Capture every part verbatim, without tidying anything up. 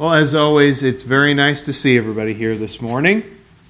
Well, as always, it's very nice to see everybody here this morning.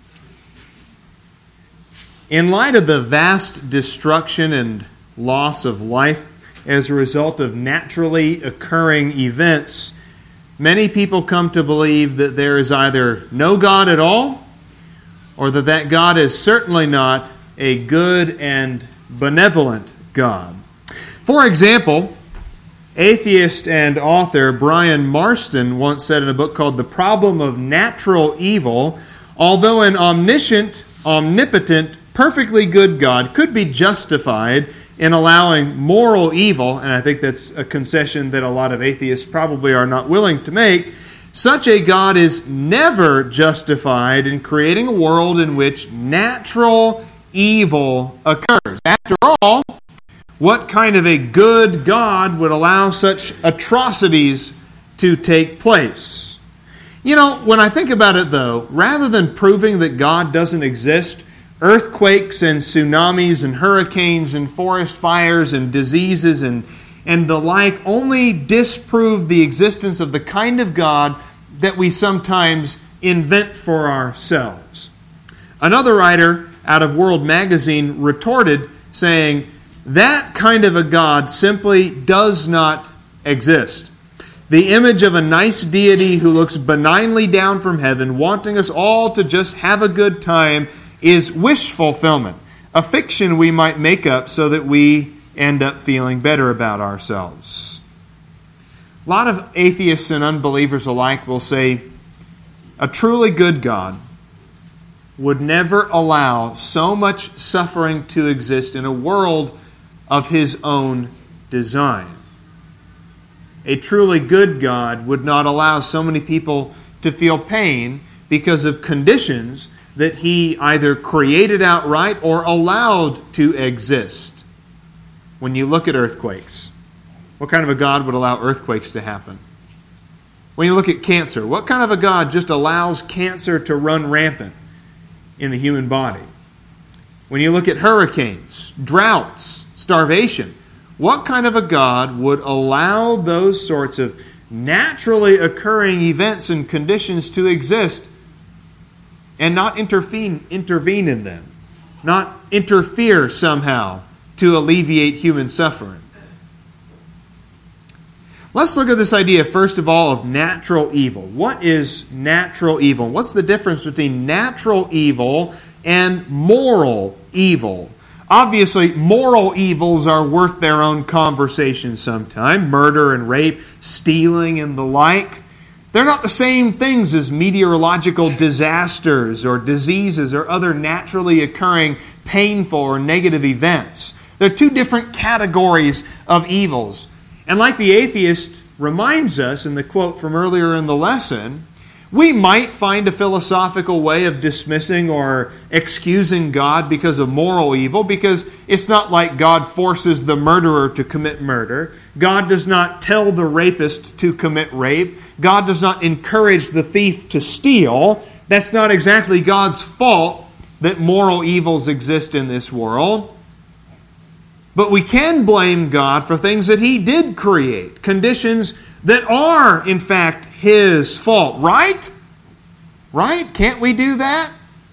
In light of the vast destruction and loss of life as a result of naturally occurring events, many people come to believe that there is either no God at all, or that that God is certainly not a good and benevolent God. For example, atheist and author Brian Marston once said in a book called The Problem of Natural Evil, although an omniscient, omnipotent, perfectly good God could be justified in allowing moral evil, and I think that's a concession that a lot of atheists probably are not willing to make, such a God is never justified in creating a world in which natural evil occurs. After all, what kind of a good God would allow such atrocities to take place? You know, when I think about it though, rather than proving that God doesn't exist, earthquakes and tsunamis and hurricanes and forest fires and diseases and, and the like only disprove the existence of the kind of God that we sometimes invent for ourselves. Another writer out of World Magazine retorted saying, that kind of a God simply does not exist. The image of a nice deity who looks benignly down from heaven, wanting us all to just have a good time, is wish fulfillment, a fiction we might make up so that we end up feeling better about ourselves. A lot of atheists and unbelievers alike will say, a truly good God would never allow so much suffering to exist in a world of His own design. A truly good God would not allow so many people to feel pain because of conditions that He either created outright or allowed to exist. When you look at earthquakes, what kind of a God would allow earthquakes to happen? When you look at cancer, what kind of a God just allows cancer to run rampant in the human body? When you look at hurricanes, droughts, starvation, what kind of a God would allow those sorts of naturally occurring events and conditions to exist and not intervene, intervene in them, not interfere somehow to alleviate human suffering? Let's look at this idea, first of all, of natural evil. What is natural evil? What's the difference between natural evil and moral evil? Obviously, moral evils are worth their own conversation sometime. Murder and rape, stealing and the like. They're not the same things as meteorological disasters or diseases or other naturally occurring painful or negative events. They're two different categories of evils. And like the atheist reminds us in the quote from earlier in the lesson, we might find a philosophical way of dismissing or excusing God because of moral evil, because it's not like God forces the murderer to commit murder. God does not tell the rapist to commit rape. God does not encourage the thief to steal. That's not exactly God's fault that moral evils exist in this world. But we can blame God for things that He did create, conditions that are, in fact, His fault, right? Right? Can't we do that?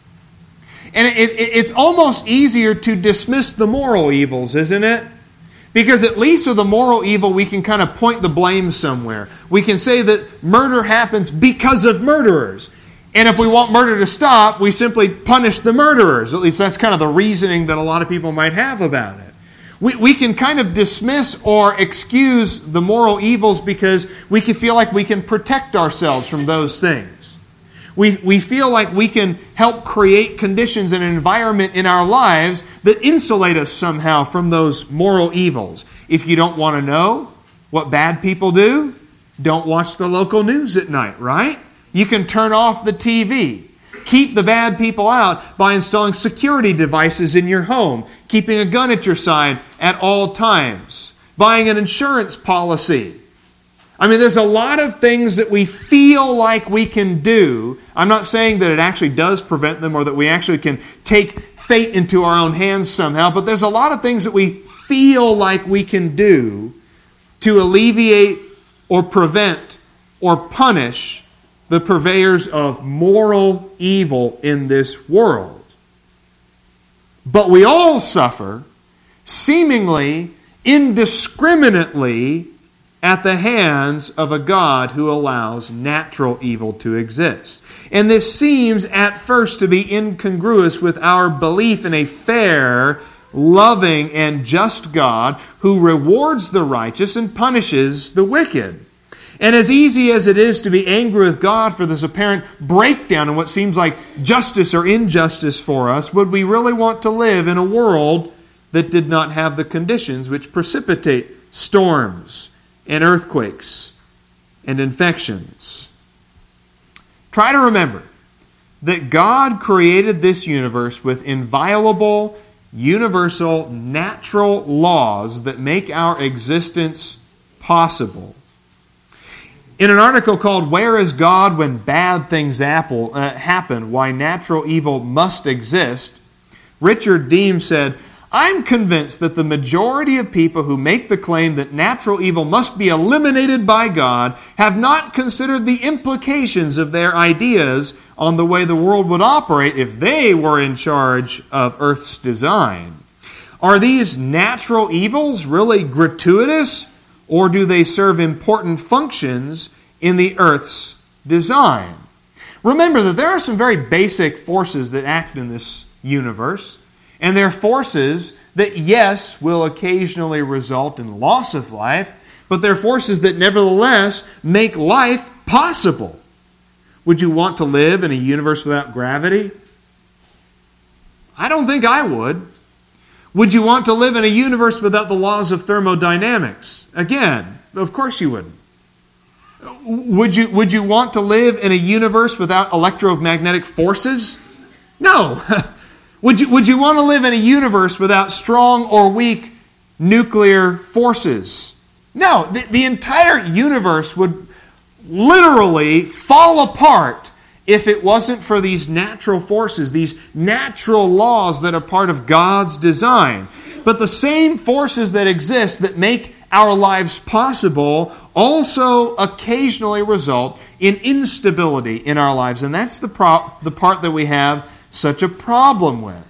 And it, it, it's almost easier to dismiss the moral evils, isn't it? Because at least with the moral evil, we can kind of point the blame somewhere. We can say that murder happens because of murderers. And if we want murder to stop, we simply punish the murderers. At least that's kind of the reasoning that a lot of people might have about it. We, we can kind of dismiss or excuse the moral evils because we can feel like we can protect ourselves from those things. We, we feel like we can help create conditions and an environment in our lives that insulate us somehow from those moral evils. If you don't want to know what bad people do, don't watch the local news at night, right? You can turn off the T V. Keep the bad people out by installing security devices in your home, keeping a gun at your side at all times, buying an insurance policy. I mean, there's a lot of things that we feel like we can do. I'm not saying that it actually does prevent them or that we actually can take fate into our own hands somehow, but there's a lot of things that we feel like we can do to alleviate or prevent or punish the purveyors of moral evil in this world. But we all suffer seemingly indiscriminately at the hands of a God who allows natural evil to exist. And this seems at first to be incongruous with our belief in a fair, loving, and just God who rewards the righteous and punishes the wicked. And as easy as it is to be angry with God for this apparent breakdown in what seems like justice or injustice for us, would we really want to live in a world that did not have the conditions which precipitate storms and earthquakes and infections? Try to remember that God created this universe with inviolable, universal, natural laws that make our existence possible. In an article called "Where is God When Bad Things Apple, uh, Happen? Why Natural Evil Must Exist?" Richard Deem said, "I'm convinced that the majority of people who make the claim that natural evil must be eliminated by God have not considered the implications of their ideas on the way the world would operate if they were in charge of Earth's design. Are these natural evils really gratuitous, or do they serve important functions in the Earth's design?" Remember that there are some very basic forces that act in this universe. And they're forces that, yes, will occasionally result in loss of life, but they're forces that nevertheless make life possible. Would you want to live in a universe without gravity? I don't think I would. Would you want to live in a universe without the laws of thermodynamics? Again, of course you wouldn't. Would you, would you want to live in a universe without electromagnetic forces? No. Would you, would you want to live in a universe without strong or weak nuclear forces? No, the, the entire universe would literally fall apart if it wasn't for these natural forces, these natural laws that are part of God's design. But the same forces that exist that make our lives possible also occasionally result in instability in our lives. And that's the, pro- the part that we have such a problem with.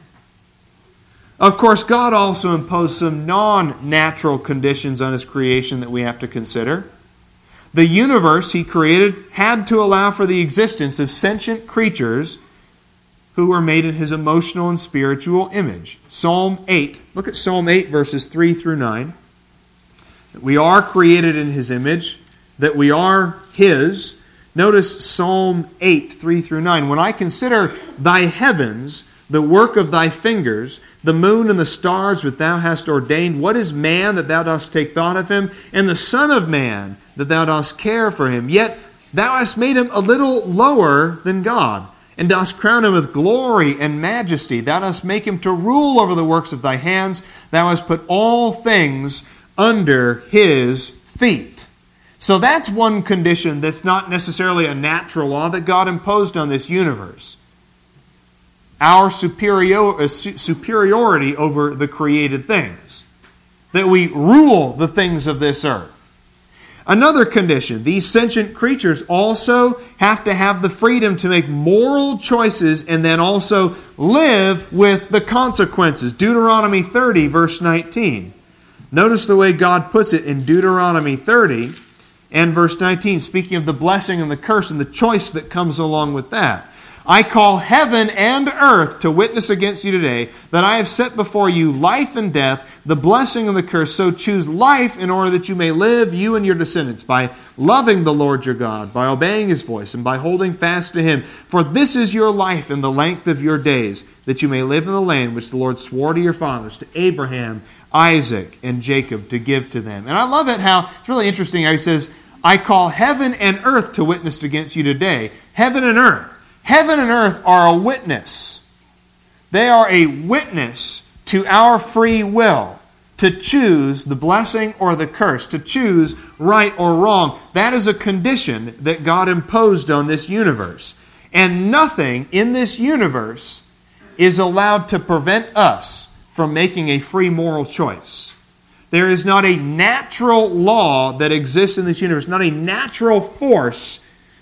Of course, God also imposed some non-natural conditions on His creation that we have to consider. The universe He created had to allow for the existence of sentient creatures who were made in His emotional and spiritual image. Psalm eight, look at Psalm eight, verses three through nine. That we are created in His image, that we are His. Notice Psalm eight, three through nine. "When I consider Thy heavens, the work of Thy fingers, the moon and the stars which Thou hast ordained, what is man that Thou dost take thought of him, and the son of man that Thou dost care for him? Yet Thou hast made him a little lower than God, and dost crown him with glory and majesty. Thou dost make him to rule over the works of Thy hands. Thou hast put all things under his feet." So that's one condition that's not necessarily a natural law that God imposed on this universe. Our superior, uh, superiority over the created things. That we rule the things of this earth. Another condition, these sentient creatures also have to have the freedom to make moral choices and then also live with the consequences. Deuteronomy thirty, verse nineteen. Notice the way God puts it in Deuteronomy thirty and verse nineteen, speaking of the blessing and the curse and the choice that comes along with that. "I call heaven and earth to witness against you today that I have set before you life and death, the blessing and the curse. So choose life in order that you may live, you and your descendants, by loving the Lord your God, by obeying His voice, and by holding fast to Him. For this is your life in the length of your days, that you may live in the land which the Lord swore to your fathers, to Abraham, Isaac, and Jacob, to give to them." And I love it how, it's really interesting how He says, "I call heaven and earth to witness against you today." Heaven and earth. Heaven and earth are a witness. They are a witness to our free will to choose the blessing or the curse, to choose right or wrong. That is a condition that God imposed on this universe. And nothing in this universe is allowed to prevent us from making a free moral choice. There is not a natural law that exists in this universe, not a natural force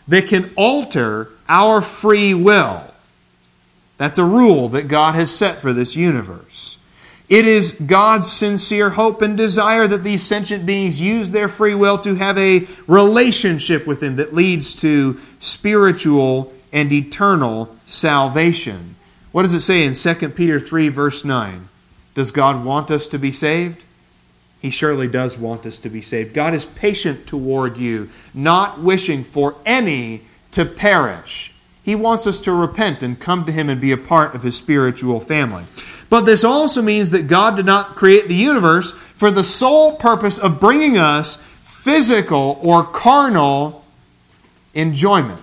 that can alter our free will. That's a rule that God has set for this universe. It is God's sincere hope and desire that these sentient beings use their free will to have a relationship with Him that leads to spiritual and eternal salvation. What does it say in Second Peter three, verse nine? Does God want us to be saved? He surely does want us to be saved. God is patient toward you, not wishing for any to perish. He wants us to repent and come to Him and be a part of His spiritual family. But this also means that God did not create the universe for the sole purpose of bringing us physical or carnal enjoyment.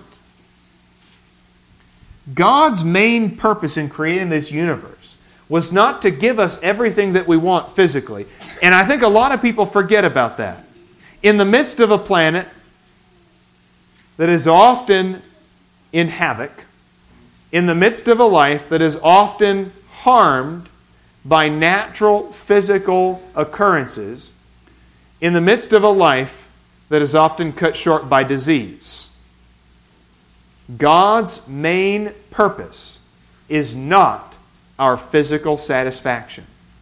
God's main purpose in creating this universe was not to give us everything that we want physically. And I think a lot of people forget about that. In the midst of a planet that is often in havoc, in the midst of a life that is often harmed by natural physical occurrences, in the midst of a life that is often cut short by disease, God's main purpose is not our physical satisfaction.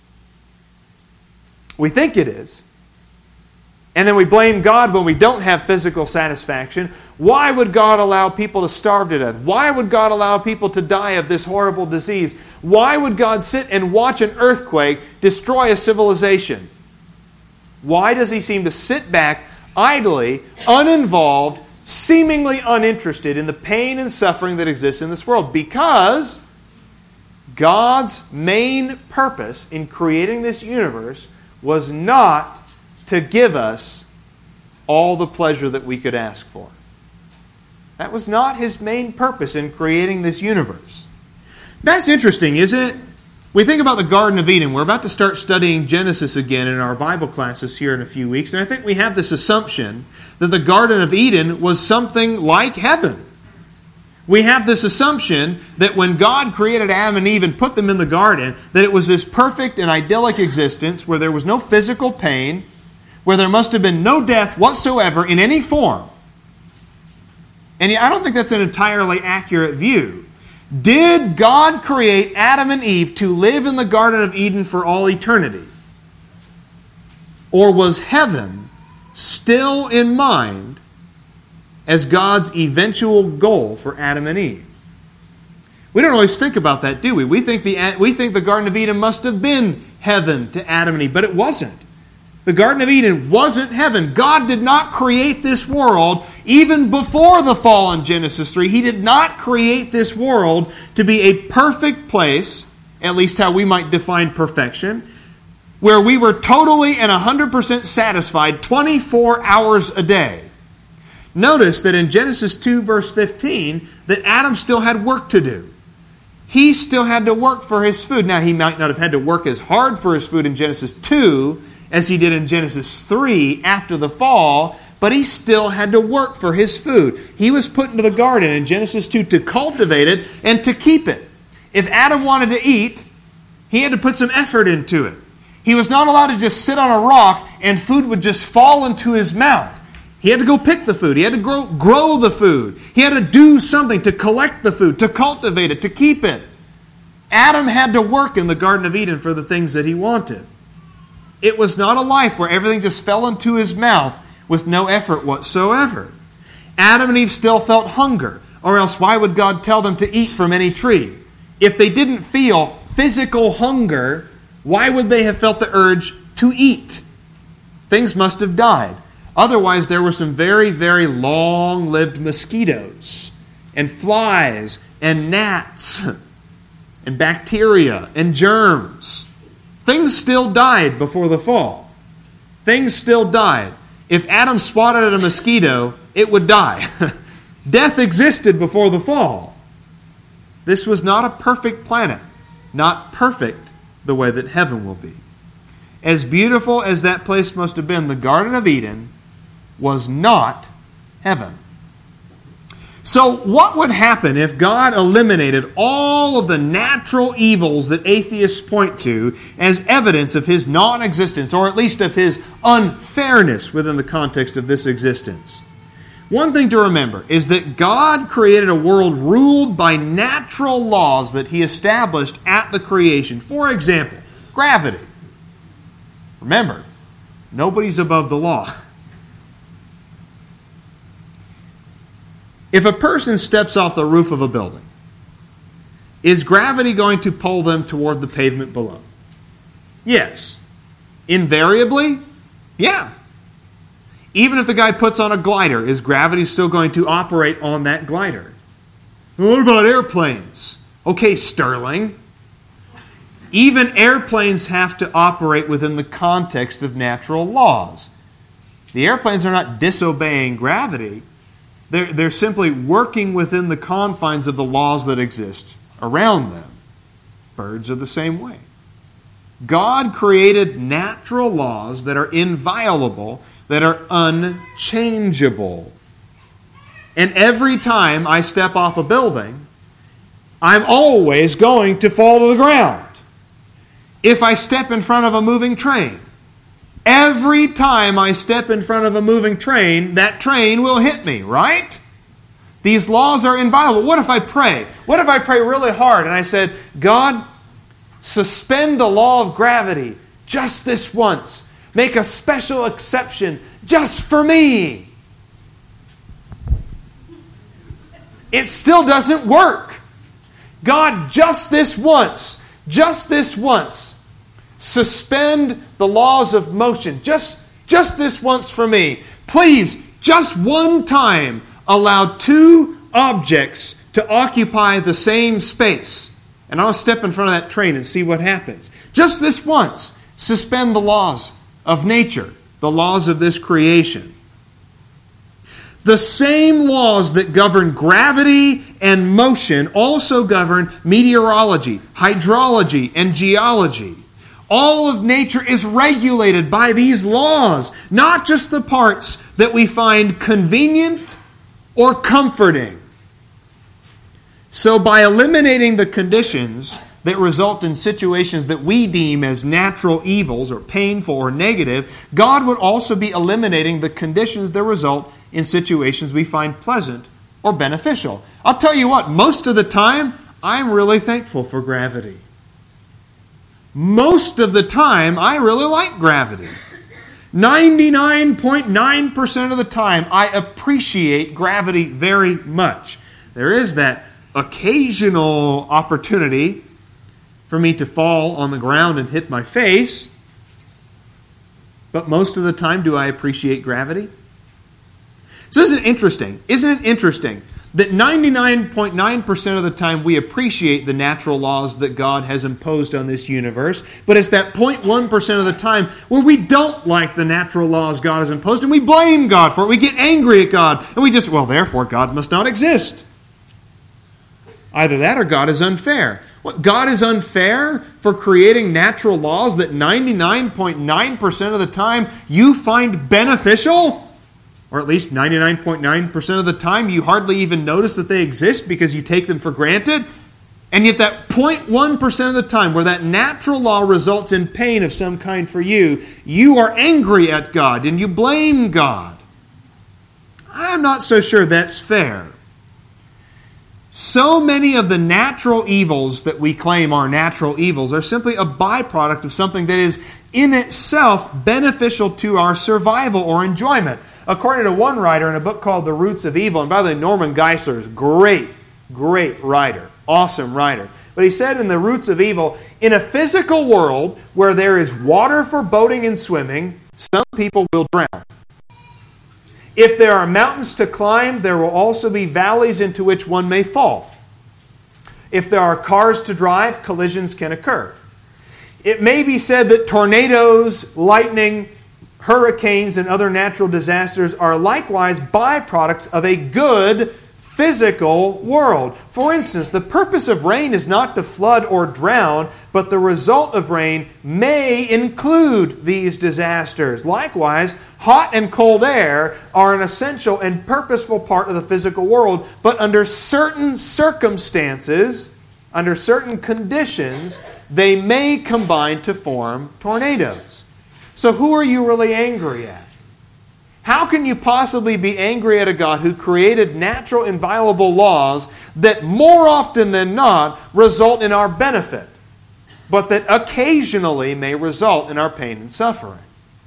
We think it is. And then we blame God when we don't have physical satisfaction. Why would God allow people to starve to death? Why would God allow people to die of this horrible disease? Why would God sit and watch an earthquake destroy a civilization? Why does He seem to sit back idly, uninvolved, seemingly uninterested in the pain and suffering that exists in this world? Because God's main purpose in creating this universe was not to give us all the pleasure that we could ask for. That was not His main purpose in creating this universe. That's interesting, isn't it? We think about the Garden of Eden. We're about to start studying Genesis again in our Bible classes here in a few weeks, and I think we have this assumption that the Garden of Eden was something like heaven. We have this assumption that when God created Adam and Eve and put them in the garden, that it was this perfect and idyllic existence where there was no physical pain, where there must have been no death whatsoever in any form. And I don't think that's an entirely accurate view. Did God create Adam and Eve to live in the Garden of Eden for all eternity? Or was heaven still in mind as God's eventual goal for Adam and Eve? We don't always think about that, do we? We think the, we think the Garden of Eden must have been heaven to Adam and Eve, but it wasn't. The Garden of Eden wasn't heaven. God did not create this world even before the fall in Genesis three. He did not create this world to be a perfect place, at least how we might define perfection, where we were totally and one hundred percent satisfied twenty-four hours a day. Notice that in Genesis two, verse fifteen, that Adam still had work to do. He still had to work for his food. Now, he might not have had to work as hard for his food in Genesis two as he did in Genesis three after the fall, but he still had to work for his food. He was put into the garden in Genesis two to cultivate it and to keep it. If Adam wanted to eat, he had to put some effort into it. He was not allowed to just sit on a rock and food would just fall into his mouth. He had to go pick the food. He had to grow, grow the food. He had to do something to collect the food, to cultivate it, to keep it. Adam had to work in the Garden of Eden for the things that he wanted. It was not a life where everything just fell into his mouth with no effort whatsoever. Adam and Eve still felt hunger, or else why would God tell them to eat from any tree? If they didn't feel physical hunger, why would they have felt the urge to eat? Things must have died. Otherwise, there were some very, very long-lived mosquitoes and flies and gnats and bacteria and germs. Things still died before the fall. Things still died. If Adam swatted at a mosquito, it would die. Death existed before the fall. This was not a perfect planet. Not perfect the way that heaven will be. As beautiful as that place must have been, the Garden of Eden was not heaven. So what would happen if God eliminated all of the natural evils that atheists point to as evidence of His non-existence, or at least of His unfairness within the context of this existence? One thing to remember is that God created a world ruled by natural laws that He established at the creation. For example, gravity. Remember, nobody's above the law. If a person steps off the roof of a building, is gravity going to pull them toward the pavement below? Yes. Invariably? Yeah. Even if the guy puts on a glider, is gravity still going to operate on that glider? What about airplanes? Okay, Sterling. Even airplanes have to operate within the context of natural laws. The airplanes are not disobeying gravity. They're, they're simply working within the confines of the laws that exist around them. Birds are the same way. God created natural laws that are inviolable, that are unchangeable. And every time I step off a building, I'm always going to fall to the ground. If I step in front of a moving train, every time I step in front of a moving train, that train will hit me, right? These laws are inviolable. What if I pray? What if I pray really hard and I said, God, suspend the law of gravity just this once. Make a special exception just for me. It still doesn't work. God, just this once, just this once, suspend the laws of motion. Just, just this once for me. Please, just one time, allow two objects to occupy the same space. And I'll step in front of that train and see what happens. Just this once, suspend the laws of nature, the laws of this creation. The same laws that govern gravity and motion also govern meteorology, hydrology, and geology. All of nature is regulated by these laws, not just the parts that we find convenient or comforting. So by eliminating the conditions that result in situations that we deem as natural evils or painful or negative, God would also be eliminating the conditions that result in situations we find pleasant or beneficial. I'll tell you what, most of the time, I'm really thankful for gravity. Most of the time, I really like gravity. ninety-nine point nine percent of the time, I appreciate gravity very much. There is that occasional opportunity for me to fall on the ground and hit my face. But most of the time, do I appreciate gravity? So isn't it interesting? Isn't it interesting that ninety-nine point nine percent of the time we appreciate the natural laws that God has imposed on this universe, but it's that zero point one percent of the time where we don't like the natural laws God has imposed and we blame God for it. We get angry at God and we just, well, therefore God must not exist. Either that or God is unfair. What, God is unfair for creating natural laws that ninety-nine point nine percent of the time you find beneficial? Or at least ninety-nine point nine percent of the time you hardly even notice that they exist because you take them for granted? And yet that zero point one percent of the time where that natural law results in pain of some kind for you, you are angry at God and you blame God. I'm not so sure that's fair. So many of the natural evils that we claim are natural evils are simply a byproduct of something that is in itself beneficial to our survival or enjoyment. According to one writer in a book called The Roots of Evil, and by the way, Norman Geisler is great, great writer, awesome writer. But he said in The Roots of Evil, in a physical world where there is water for boating and swimming, some people will drown. If there are mountains to climb, there will also be valleys into which one may fall. If there are cars to drive, collisions can occur. It may be said that tornadoes, lightning, hurricanes, and other natural disasters are likewise byproducts of a good physical world. For instance, the purpose of rain is not to flood or drown, but the result of rain may include these disasters. Likewise, hot and cold air are an essential and purposeful part of the physical world, but under certain circumstances, under certain conditions, they may combine to form tornadoes. So who are you really angry at? How can you possibly be angry at a God who created natural, inviolable laws that more often than not result in our benefit, but that occasionally may result in our pain and suffering?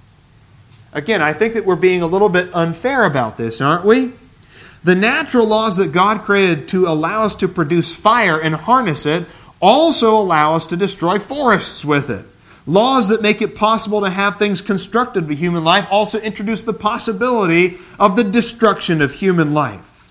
Again, I think that we're being a little bit unfair about this, aren't we? The natural laws that God created to allow us to produce fire and harness it also allow us to destroy forests with it. Laws that make it possible to have things constructed to human life also introduce the possibility of the destruction of human life.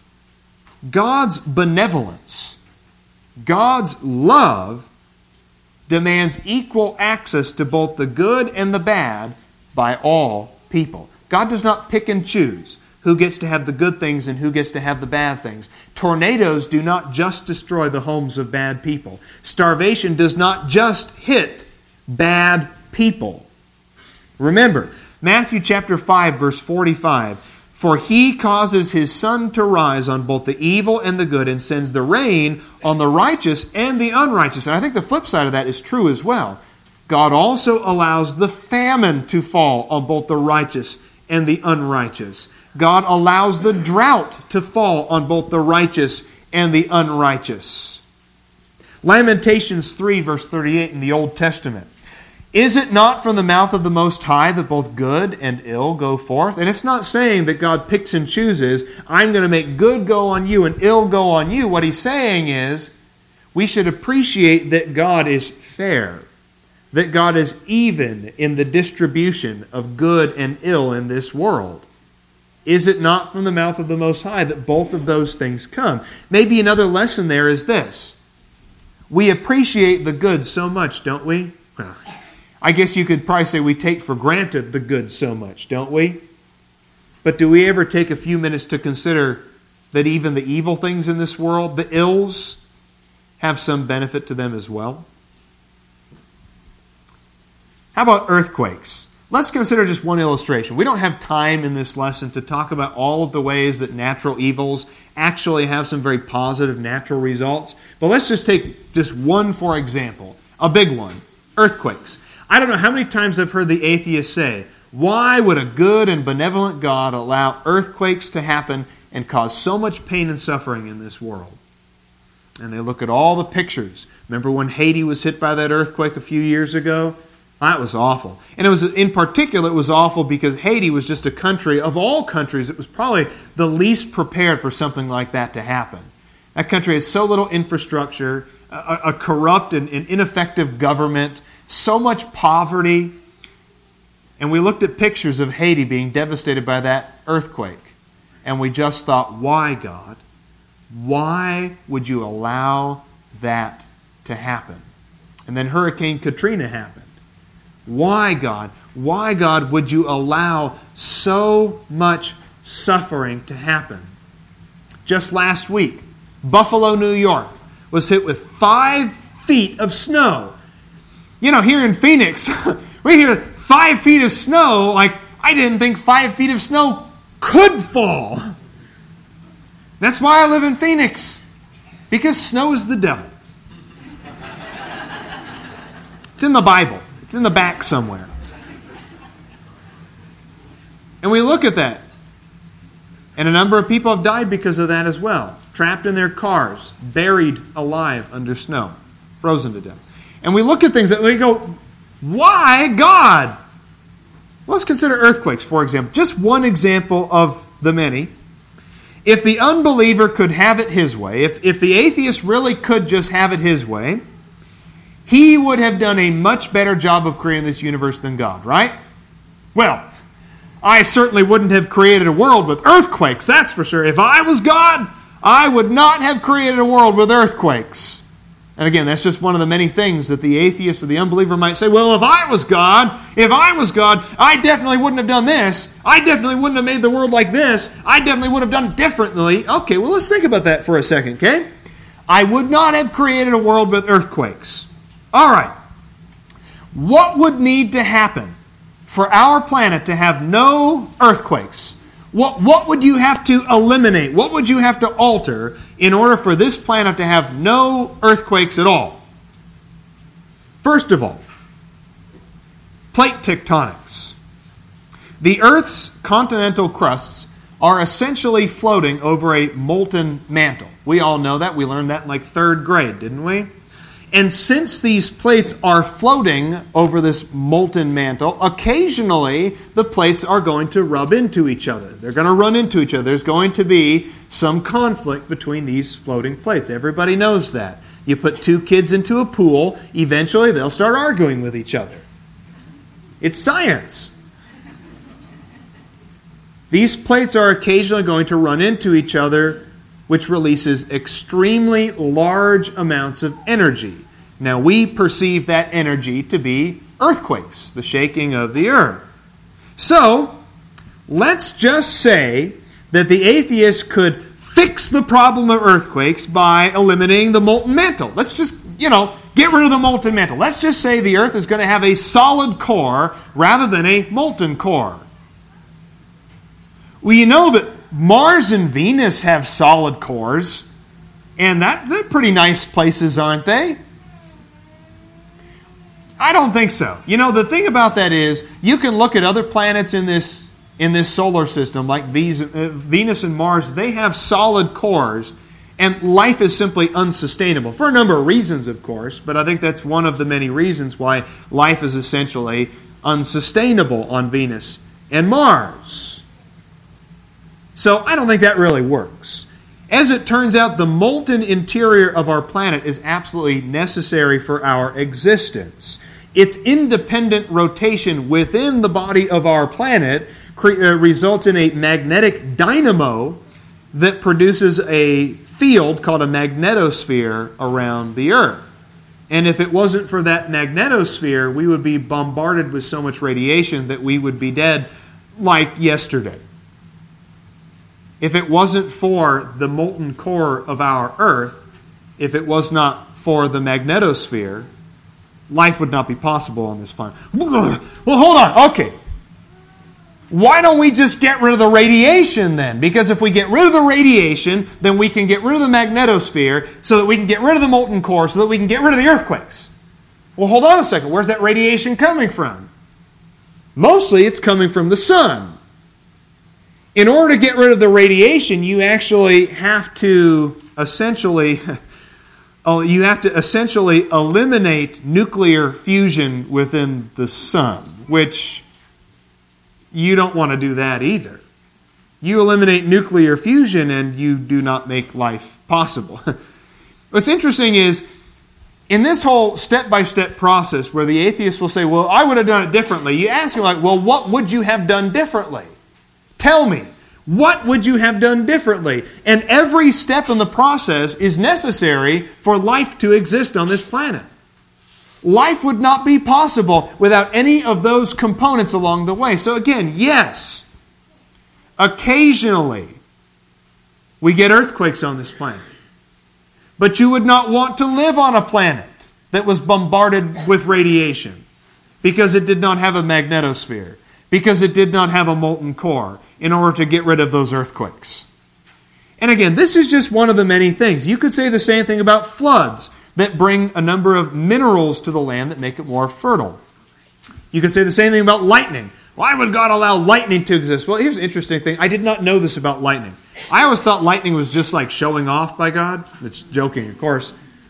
God's benevolence, God's love, demands equal access to both the good and the bad by all people. God does not pick and choose who gets to have the good things and who gets to have the bad things. Tornadoes do not just destroy the homes of bad people. Starvation does not just hit bad people. Remember, Matthew chapter five, verse forty-five, "For he causes his sun to rise on both the evil and the good, and sends the rain on the righteous and the unrighteous." And I think the flip side of that is true as well. God also allows the famine to fall on both the righteous and the unrighteous. God allows the drought to fall on both the righteous and the unrighteous. Lamentations three, verse thirty-eight in the Old Testament. "Is it not from the mouth of the Most High that both good and ill go forth?" And it's not saying that God picks and chooses, I'm going to make good go on you and ill go on you. What he's saying is, we should appreciate that God is fair, that God is even in the distribution of good and ill in this world. Is it not from the mouth of the Most High that both of those things come? Maybe another lesson there is this. We appreciate the good so much, don't we? Well, I guess you could probably say we take for granted the good so much, don't we? But do we ever take a few minutes to consider that even the evil things in this world, the ills, have some benefit to them as well? How about earthquakes? Let's consider just one illustration. We don't have time in this lesson to talk about all of the ways that natural evils actually have some very positive natural results. But let's just take just one for example, a big one, earthquakes. I don't know how many times I've heard the atheists say, why would a good and benevolent God allow earthquakes to happen and cause so much pain and suffering in this world? And they look at all the pictures. Remember when Haiti was hit by that earthquake a few years ago? That was awful. And it was, in particular, it was awful because Haiti was just a country, of all countries, it was probably the least prepared for something like that to happen. That country has so little infrastructure, a, a corrupt and, and ineffective government, so much poverty. And we looked at pictures of Haiti being devastated by that earthquake. And we just thought, why, God? Why would you allow that to happen? And then Hurricane Katrina happened. Why, God? Why, God, would you allow so much suffering to happen? Just last week, Buffalo, New York, was hit with five feet of snow. You know, here in Phoenix, we hear five feet of snow, like, I didn't think five feet of snow could fall. That's why I live in Phoenix, because snow is the devil. It's in the Bible. It's in the back somewhere. And we look at that. And a number of people have died because of that as well. Trapped in their cars, buried alive under snow, frozen to death. And we look at things and we go, why, God? Let's consider earthquakes, for example. Just one example of the many. If the unbeliever could have it his way, if, if the atheist really could just have it his way, he would have done a much better job of creating this universe than God, right? Well, I certainly wouldn't have created a world with earthquakes, that's for sure. If I was God, I would not have created a world with earthquakes. And again, that's just one of the many things that the atheist or the unbeliever might say, well, if I was God, if I was God, I definitely wouldn't have done this. I definitely wouldn't have made the world like this. I definitely would have done it differently. Okay, well, let's think about that for a second, okay? I would not have created a world with earthquakes. All right. What would need to happen for our planet to have no earthquakes? What, what would you have to eliminate? What would you have to alter in order for this planet to have no earthquakes at all? First of all, plate tectonics. The Earth's continental crusts are essentially floating over a molten mantle. We all know that. We learned that in like third grade, didn't we? And since these plates are floating over this molten mantle, occasionally the plates are going to rub into each other. They're going to run into each other. There's going to be some conflict between these floating plates. Everybody knows that. You put two kids into a pool, eventually they'll start arguing with each other. It's science. These plates are occasionally going to run into each other, which releases extremely large amounts of energy. Now, we perceive that energy to be earthquakes, the shaking of the earth. So, let's just say that the atheist could fix the problem of earthquakes by eliminating the molten mantle. Let's just, you know, get rid of the molten mantle. Let's just say the earth is going to have a solid core rather than a molten core. Well, you know that Mars and Venus have solid cores, and that, they're pretty nice places, aren't they? I don't think so. You know, the thing about that is, you can look at other planets in this in this solar system, like these, uh, Venus and Mars, they have solid cores, and life is simply unsustainable, for a number of reasons, of course, but I think that's one of the many reasons why life is essentially unsustainable on Venus and Mars. So I don't think that really works. As it turns out, the molten interior of our planet is absolutely necessary for our existence. Its independent rotation within the body of our planet cre- uh, results in a magnetic dynamo that produces a field called a magnetosphere around the Earth. And if it wasn't for that magnetosphere, we would be bombarded with so much radiation that we would be dead like yesterday. If it wasn't for the molten core of our Earth, if it was not for the magnetosphere, life would not be possible on this planet. Well, hold on. Okay. Why don't we just get rid of the radiation then? Because if we get rid of the radiation, then we can get rid of the magnetosphere so that we can get rid of the molten core so that we can get rid of the earthquakes. Well, hold on a second. Where's that radiation coming from? Mostly it's coming from the sun. In order to get rid of the radiation, you actually have to essentially you have to essentially eliminate nuclear fusion within the sun, which you don't want to do that either. You eliminate nuclear fusion and you do not make life possible. What's interesting is, in this whole step-by-step process where the atheist will say, well, I would have done it differently, you ask him, like, well, what would you have done differently? Tell me, what would you have done differently? And every step in the process is necessary for life to exist on this planet. Life would not be possible without any of those components along the way. So again, yes, occasionally we get earthquakes on this planet. But you would not want to live on a planet that was bombarded with radiation because it did not have a magnetosphere, because it did not have a molten core in order to get rid of those earthquakes. And again, this is just one of the many things. You could say the same thing about floods that bring a number of minerals to the land that make it more fertile. You could say the same thing about lightning. Why would God allow lightning to exist? Well, here's an interesting thing. I did not know this about lightning. I always thought lightning was just like showing off by God. It's joking, of course.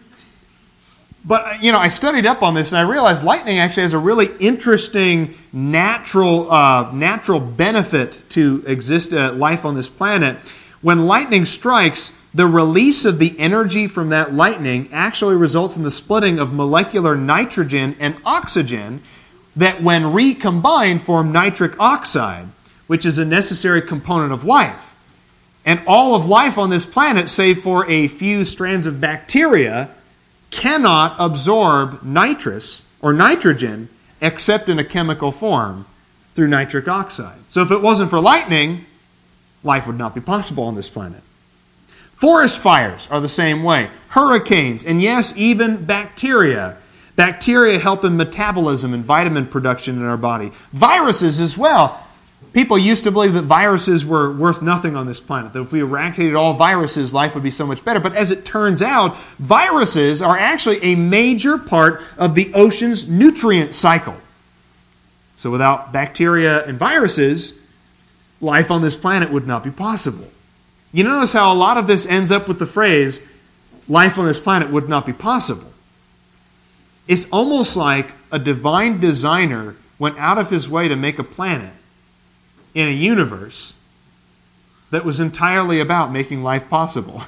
But, you know, I studied up on this and I realized lightning actually has a really interesting natural uh, natural benefit to exist uh, life on this planet. When lightning strikes, the release of the energy from that lightning actually results in the splitting of molecular nitrogen and oxygen that, when recombined, form nitric oxide, which is a necessary component of life. And all of life on this planet, save for a few strands of bacteria, cannot absorb nitrous or nitrogen except in a chemical form through nitric oxide. So if it wasn't for lightning, life would not be possible on this planet. Forest fires are the same way. Hurricanes, and yes, even bacteria. Bacteria help in metabolism and vitamin production in our body. Viruses as well. People used to believe that viruses were worth nothing on this planet, that if we eradicated all viruses, life would be so much better. But as it turns out, viruses are actually a major part of the ocean's nutrient cycle. So without bacteria and viruses, life on this planet would not be possible. You notice how a lot of this ends up with the phrase, life on this planet would not be possible. It's almost like a divine designer went out of his way to make a planet in a universe that was entirely about making life possible.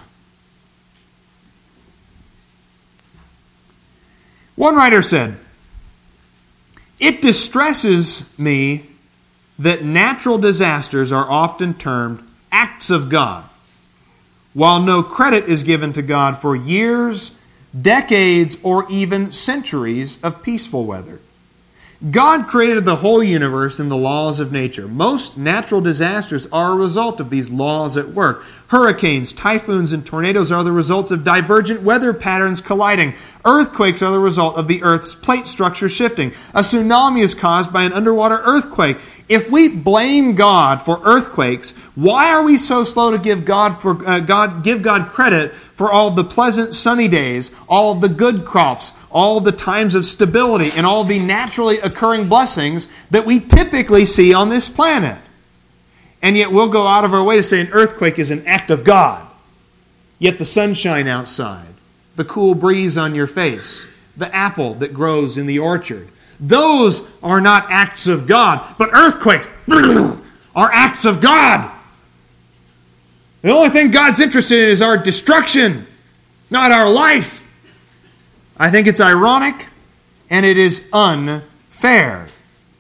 One writer said, "It distresses me that natural disasters are often termed acts of God, while no credit is given to God for years, decades, or even centuries of peaceful weather. God created the whole universe in the laws of nature. Most natural disasters are a result of these laws at work. Hurricanes, typhoons, and tornadoes are the results of divergent weather patterns colliding. Earthquakes are the result of the Earth's plate structure shifting. A tsunami is caused by an underwater earthquake. If we blame God for earthquakes, why are we so slow to give God for uh, God give God credit for all the pleasant sunny days, all of the good crops, all the times of stability, and all the naturally occurring blessings that we typically see on this planet? And yet we'll go out of our way to say an earthquake is an act of God. Yet the sunshine outside, the cool breeze on your face, the apple that grows in the orchard, those are not acts of God. But earthquakes are acts of God. The only thing God's interested in is our destruction, not our life. I think it's ironic and it is unfair.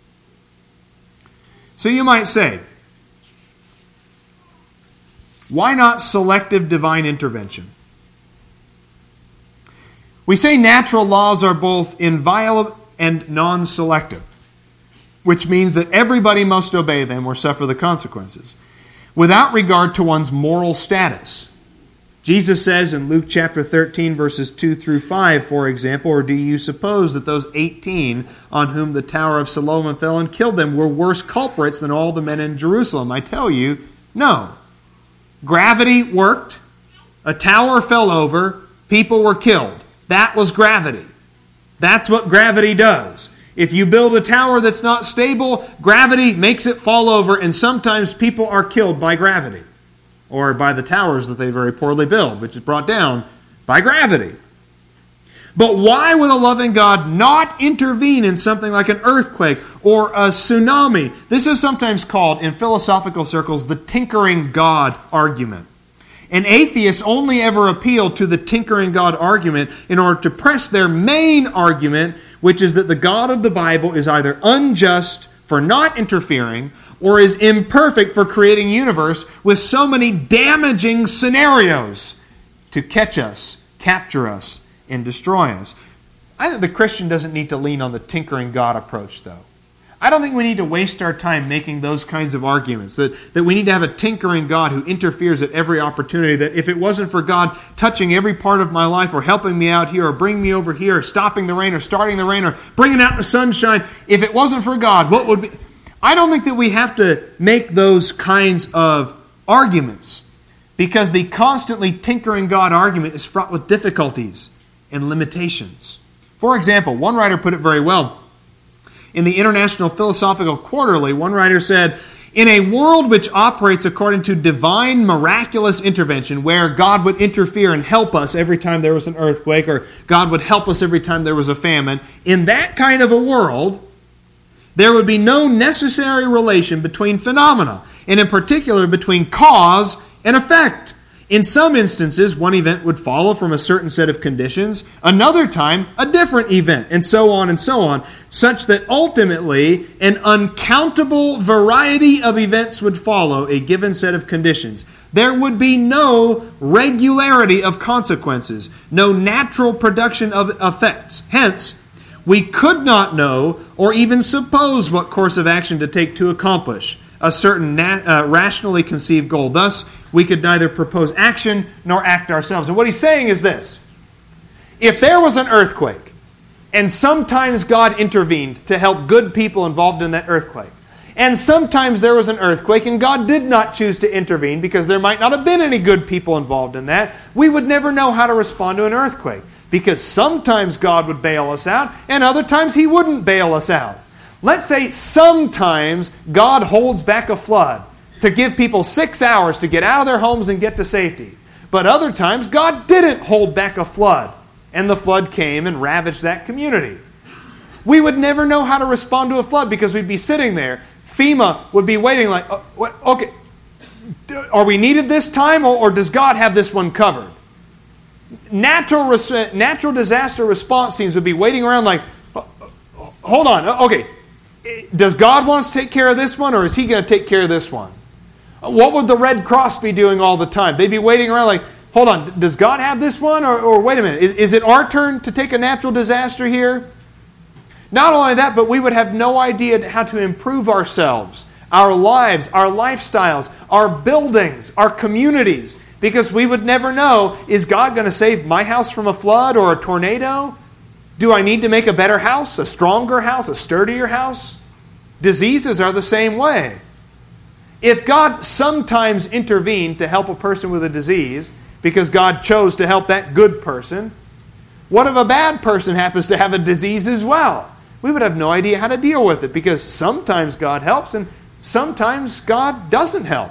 So you might say, why not selective divine intervention? We say natural laws are both inviolable and non-selective, which means that everybody must obey them or suffer the consequences, without regard to one's moral status. Jesus says in Luke chapter thirteen, verses two through five, for example, or do you suppose that those eighteen on whom the Tower of Siloam fell and killed them were worse culprits than all the men in Jerusalem? I tell you, no. Gravity worked, a tower fell over, people were killed. That was gravity. That's what gravity does. If you build a tower that's not stable, gravity makes it fall over, and sometimes people are killed by gravity, or by the towers that they very poorly build, which is brought down by gravity. But why would a loving God not intervene in something like an earthquake or a tsunami? This is sometimes called, in philosophical circles, the tinkering God argument. And atheists only ever appeal to the tinkering God argument in order to press their main argument, which is that the God of the Bible is either unjust for not interfering or is imperfect for creating a universe with so many damaging scenarios to catch us, capture us, and destroy us. I think the Christian doesn't need to lean on the tinkering God approach, though. I don't think we need to waste our time making those kinds of arguments, that, that we need to have a tinkering God who interferes at every opportunity, that if it wasn't for God touching every part of my life or helping me out here or bringing me over here or stopping the rain or starting the rain or bringing out the sunshine, if it wasn't for God, what would be... I don't think that we have to make those kinds of arguments, because the constantly tinkering God argument is fraught with difficulties and limitations. For example, one writer put it very well. In the International Philosophical Quarterly, one writer said, in a world which operates according to divine miraculous intervention, where God would interfere and help us every time there was an earthquake, or God would help us every time there was a famine, in that kind of a world, there would be no necessary relation between phenomena, and in particular between cause and effect. In some instances, one event would follow from a certain set of conditions, another time a different event, and so on and so on, such that ultimately an uncountable variety of events would follow a given set of conditions. There would be no regularity of consequences, no natural production of effects. Hence, we could not know or even suppose what course of action to take to accomplish a certain nat- uh, rationally conceived goal. Thus, we could neither propose action nor act ourselves. And what he's saying is this. If there was an earthquake, and sometimes God intervened to help good people involved in that earthquake, and sometimes there was an earthquake and God did not choose to intervene because there might not have been any good people involved in that, we would never know how to respond to an earthquake. Because sometimes God would bail us out, and other times He wouldn't bail us out. Let's say sometimes God holds back a flood to give people six hours to get out of their homes and get to safety. But other times, God didn't hold back a flood, and the flood came and ravaged that community. We would never know how to respond to a flood because we'd be sitting there. FEMA would be waiting like, oh, what, okay, are we needed this time, or, or does God have this one covered? Natural, res- natural disaster response teams would be waiting around like, hold on, okay, does God want us to take care of this one, or is He going to take care of this one? What would the Red Cross be doing all the time? They'd be waiting around like, hold on, does God have this one, or, or wait a minute, is, is it our turn to take a natural disaster here? Not only that, but we would have no idea how to improve ourselves, our lives, our lifestyles, our buildings, our communities, because we would never know, is God going to save my house from a flood or a tornado? Do I need to make a better house, a stronger house, a sturdier house? Diseases are the same way. If God sometimes intervened to help a person with a disease because God chose to help that good person, what if a bad person happens to have a disease as well? We would have no idea how to deal with it because sometimes God helps and sometimes God doesn't help.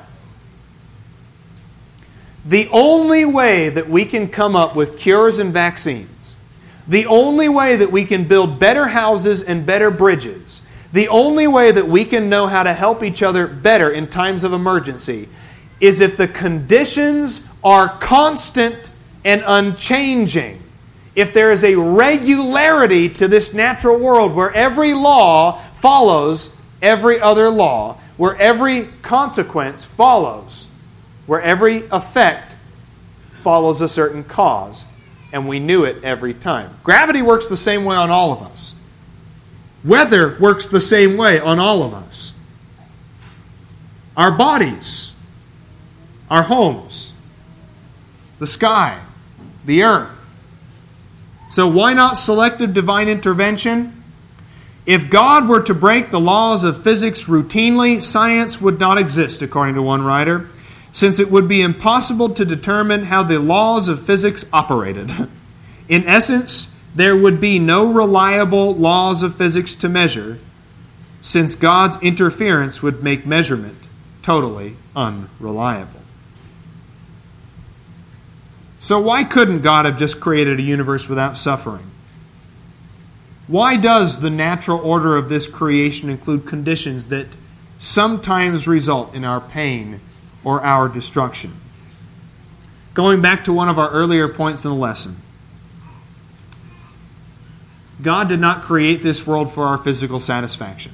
The only way that we can come up with cures and vaccines, the only way that we can build better houses and better bridges, the only way that we can know how to help each other better in times of emergency is if the conditions are constant and unchanging. If there is a regularity to this natural world where every law follows every other law, where every consequence follows, where every effect follows a certain cause, and we knew it every time. Gravity works the same way on all of us. Weather works the same way on all of us. Our bodies, our homes, the sky, the earth. So why not selective divine intervention? If God were to break the laws of physics routinely, science would not exist, according to one writer, since it would be impossible to determine how the laws of physics operated. In essence, there would be no reliable laws of physics to measure, since God's interference would make measurement totally unreliable. So why couldn't God have just created a universe without suffering? Why does the natural order of this creation include conditions that sometimes result in our pain or our destruction? Going back to one of our earlier points in the lesson, God did not create this world for our physical satisfaction.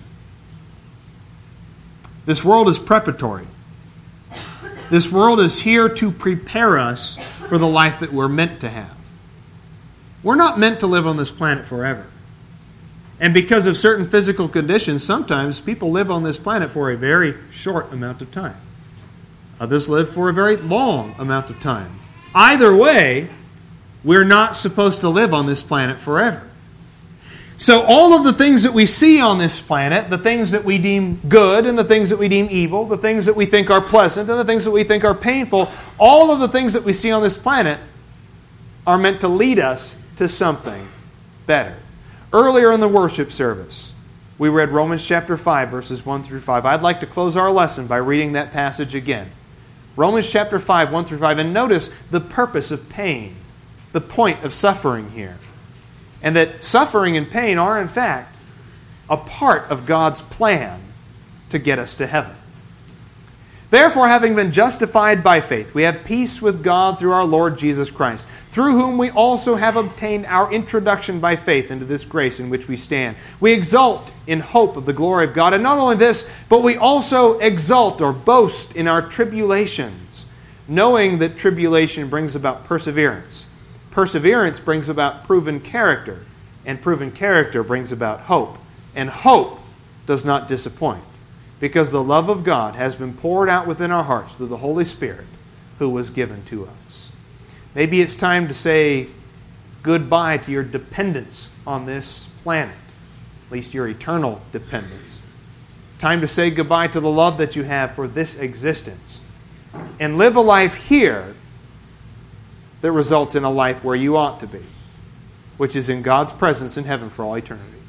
This world is preparatory. This world is here to prepare us for the life that we're meant to have. We're not meant to live on this planet forever. And because of certain physical conditions, sometimes people live on this planet for a very short amount of time. Others live for a very long amount of time. Either way, we're not supposed to live on this planet forever. So all of the things that we see on this planet, the things that we deem good and the things that we deem evil, the things that we think are pleasant and the things that we think are painful, all of the things that we see on this planet are meant to lead us to something better. Earlier in the worship service, we read Romans chapter five, verses one through five. I'd like to close our lesson by reading that passage again. Romans chapter five, one through five. And notice the purpose of pain, the point of suffering here. And that suffering and pain are, in fact, a part of God's plan to get us to heaven. Therefore, having been justified by faith, we have peace with God through our Lord Jesus Christ, through whom we also have obtained our introduction by faith into this grace in which we stand. We exult in hope of the glory of God. And not only this, but we also exult or boast in our tribulations, knowing that tribulation brings about perseverance. Perseverance brings about proven character, and proven character brings about hope. And hope does not disappoint, because the love of God has been poured out within our hearts through the Holy Spirit who was given to us. Maybe it's time to say goodbye to your dependence on this planet, at least your eternal dependence. Time to say goodbye to the love that you have for this existence, and live a life here that results in a life where you ought to be, which is in God's presence in heaven for all eternity.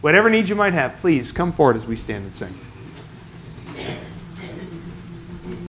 Whatever needs you might have, please come forward as we stand and sing.